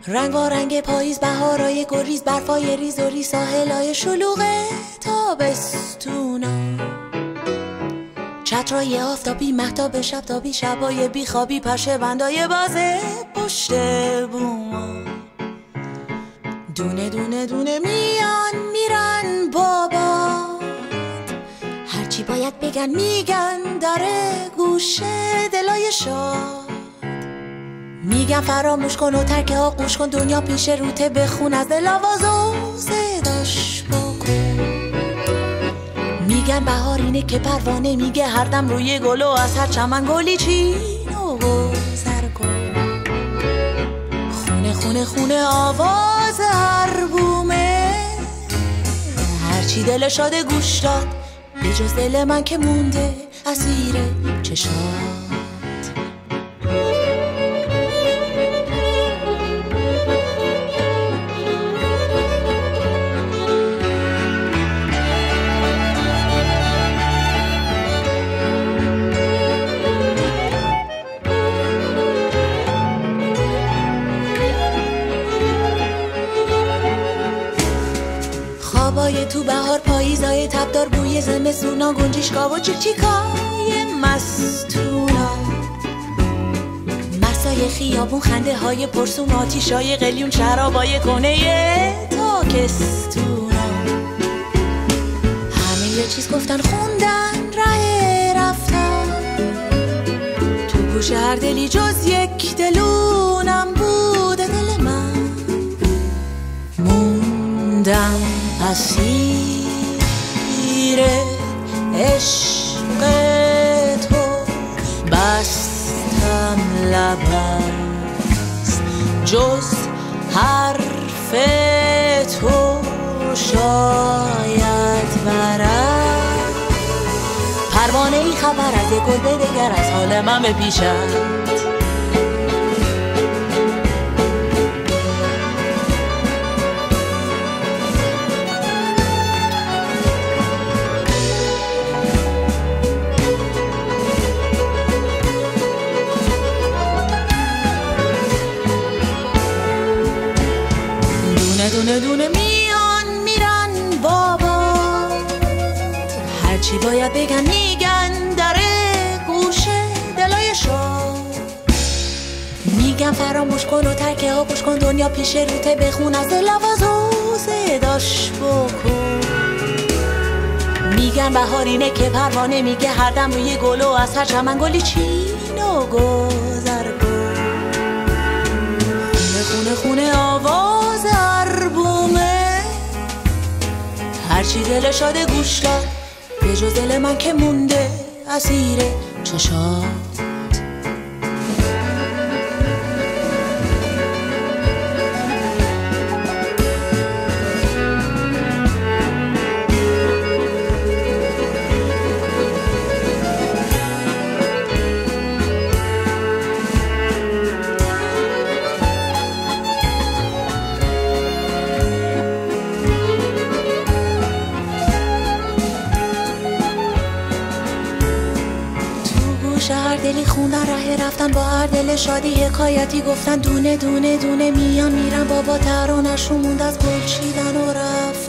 رنگارنگ پاییز، بهارای گریز، برفای ریز و ریز، ساحلای شلوغ تابستونا، چترای آفتابی، مهتاب شبتابی، شبای بیخوابی، پشه بندای بازه پشت بوما، دونه دونه دونه میان میرن بابا، هرچی باید بگن میگن، داره گوشه دلای شاد، میگن فراموش کن و ترک آغوش کن، دنیا پیش روته، بخون از دل آواز و صداش بکن، میگن بهار اینه که پروانه میگه هر دم روی گل و از هر چمن گلی چین و گذر کن، خونه خونه خونه آواز هر بومه، هرچی دل شاده گوش داد، به جز دل من که مونده اسیر چشات. خوابای تو بهار، پاییزای تبدار، بوی زمستونا، گنجشگاه و چیکچیکای مستونا، مسای خیابون، خنده های پرسون، آتیشای قلیون، شرابای کنه تاکستونا، همه یه چیز گفتن خوندن ره رفتن، تو گوش هر دلی جز یک دلونم بوده دل من، موندم اسیر عشق تو، بستم لب از جز حرف تو شاید برد، پروانه ای خبر از یک گل دگر، از حال من بپیشد، دونه دونه میان میرن بابا، هرچی باید بگن میگن، داره گوشه دلای شاد، میگن فراموش کن و ترک آغوش کن، دنیا پیش روته، بخون از دل آواز و صداش بکن، میگن بهار اینه که پروانه میگه هر دم روی گل و از هر چمن گلی چین و گذر کن، خونه خونه خونه آواز هر بومه، هرچی دل شاده گوش داد، به جز دل من که مونده اسیر چشات. هر دلی خوندن ره رفتن، با هر دل شادی حکایتی گفتن، دونه دونه دونه میان میرن بابا، ترانه‌شون موند از گل چیدن و رفت.